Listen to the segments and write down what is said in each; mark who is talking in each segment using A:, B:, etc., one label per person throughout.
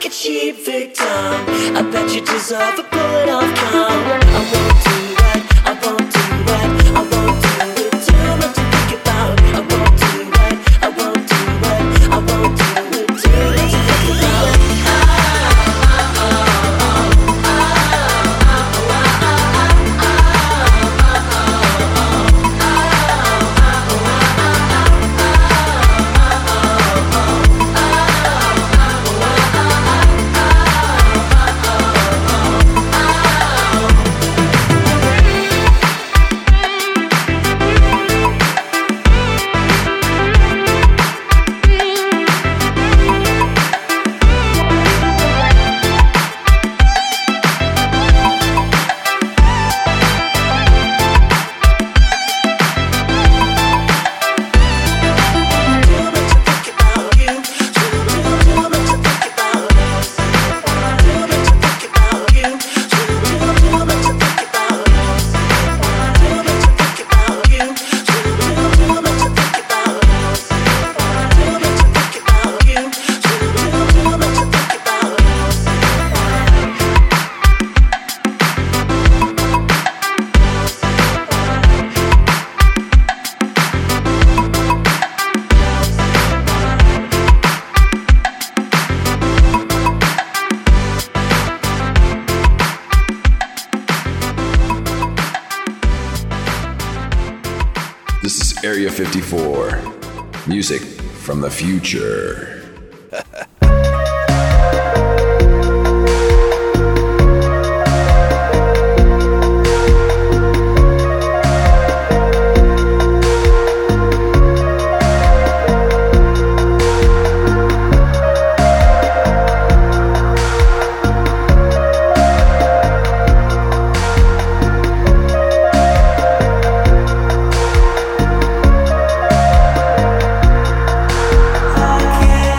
A: a cheap victim. I bet you deserve a put off count. I won't do that, I won't do that, I won't do it. Too much to think about. I won't do that, I won't do that, I won't do it. Too much to think about.
B: This is Area 54, music from the future.
A: I can't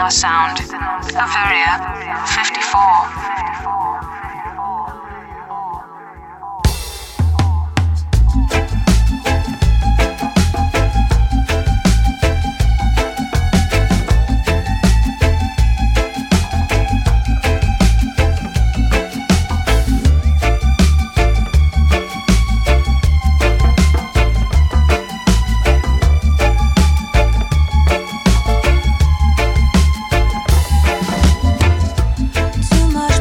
C: our sound of Area 54.
D: Too much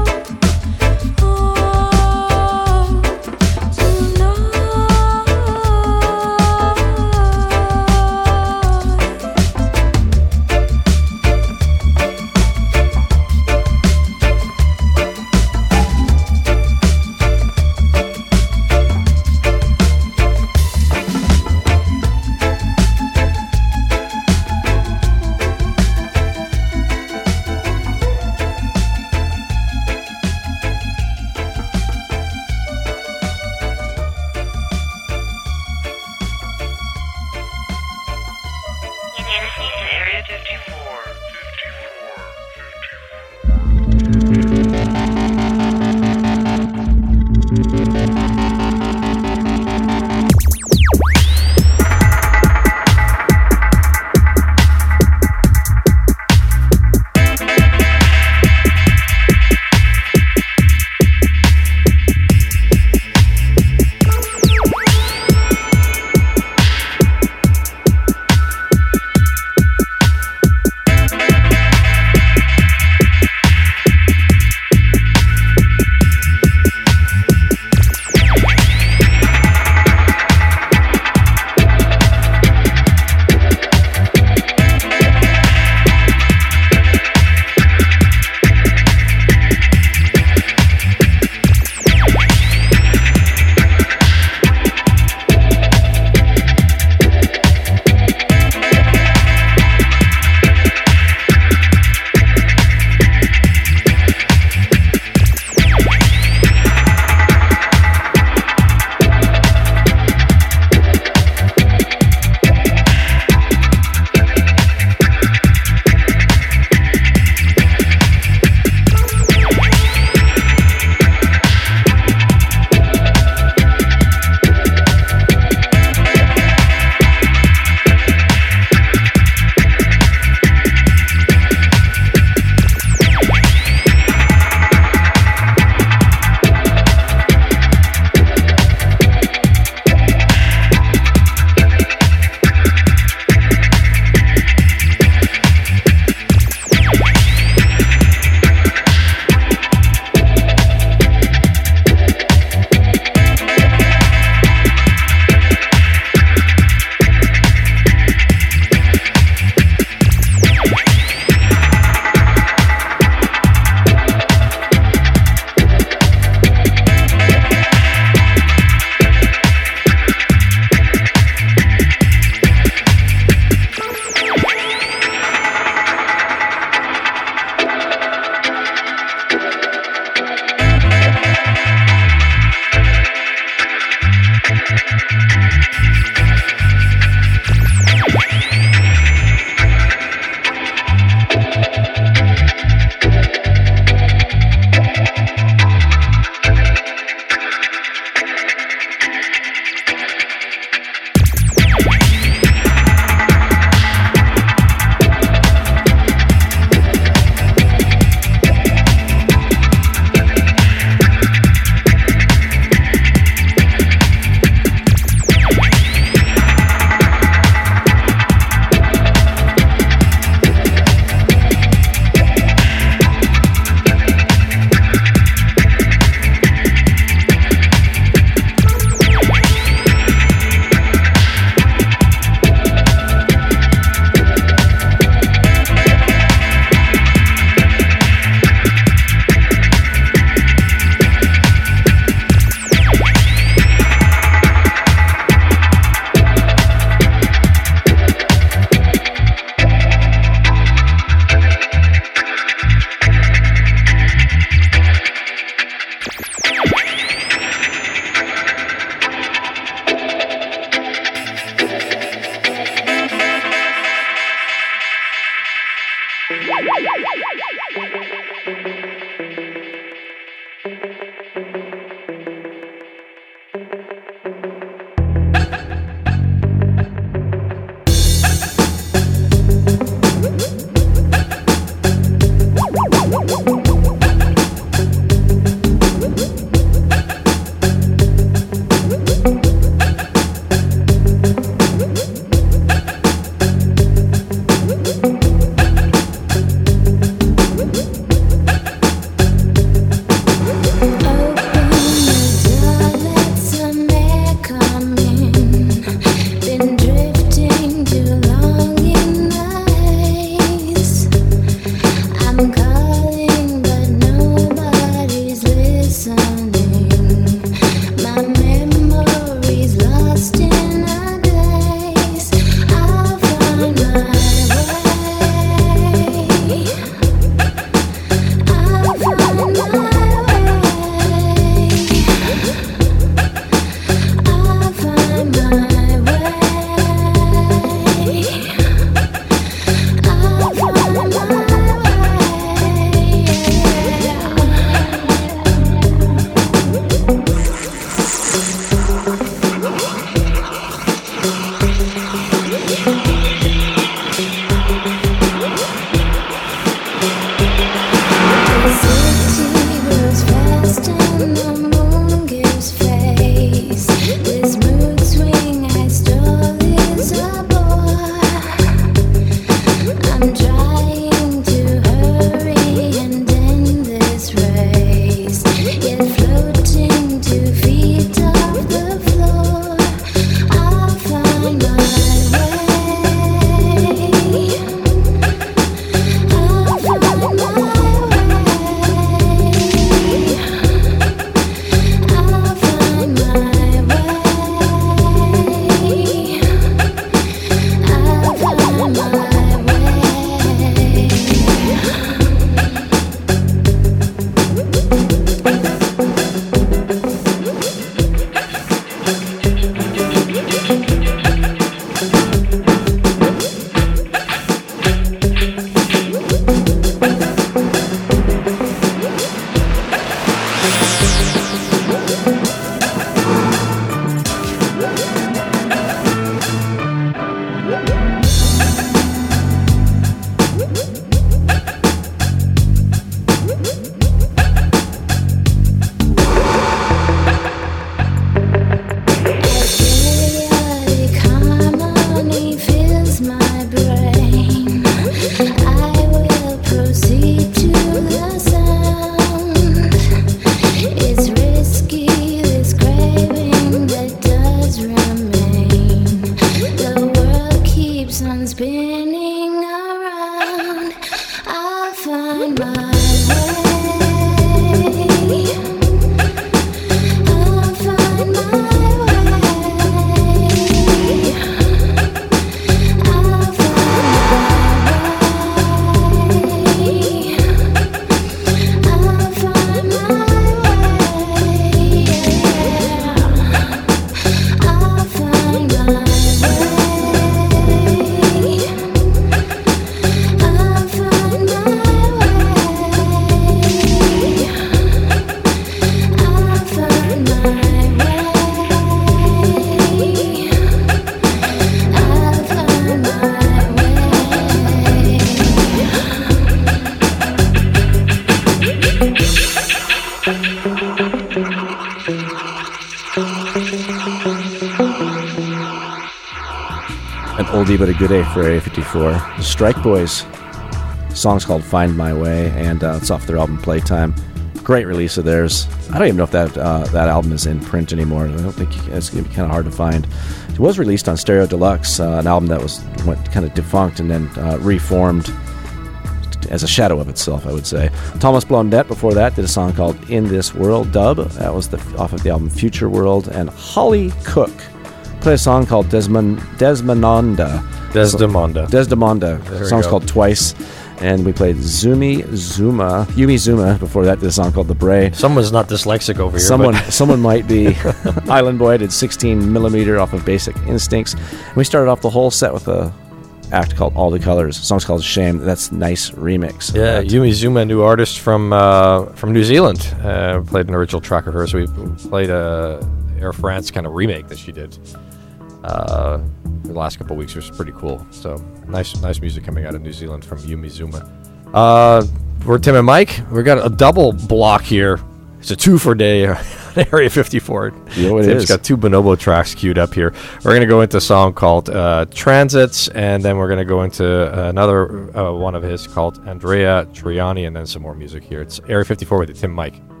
D: oldie but a goodie for Area 54. The Strike Boys. The song's called Find My Way, and it's off their album Playtime. Great release of theirs. I don't even know if that album is in print anymore. I don't think it's going to be kind of hard to find. It was released on Stereo Deluxe, an album that went kind of defunct and then reformed as a shadow of itself, I would say. Thomas Blondette before that did a song called In This World Dub. That was off of the album Future World. And Holly Cook played a song called Desdemonda. The song's called Twice. And we played Yumi Zuma before that did a song called The Bray.
E: Someone's not dyslexic over here.
D: Someone might be. Island Boy did 16mm off of Basic Instincts. And we started off the whole set with a act called All the Colors. The song's called Shame. That's nice remix.
E: Yeah, Yumi Zuma, new artist from New Zealand. Played an original track of hers. We played a Air France kind of remake that she did the last couple of weeks. It was pretty cool. So nice music coming out of New Zealand from Yumi Zuma. We're Tim and Mike. We got a double block here. It's a 2-for-day on Area 54. Tim's got 2 Bonobo tracks queued up here. We're going to go into a song called Transits, and then we're going to go into another one of his called Andrea Triani, and then some more music here. It's Area 54 with Tim and Mike.